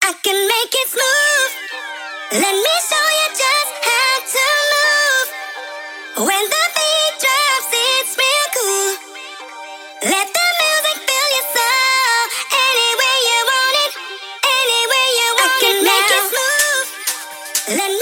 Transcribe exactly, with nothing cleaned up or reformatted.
I can make it smooth. Let me show you just how to move. When the beat drops, it's real cool. Let the music fill your soul. Any way you want it, any way you want it. I can make it smooth. Let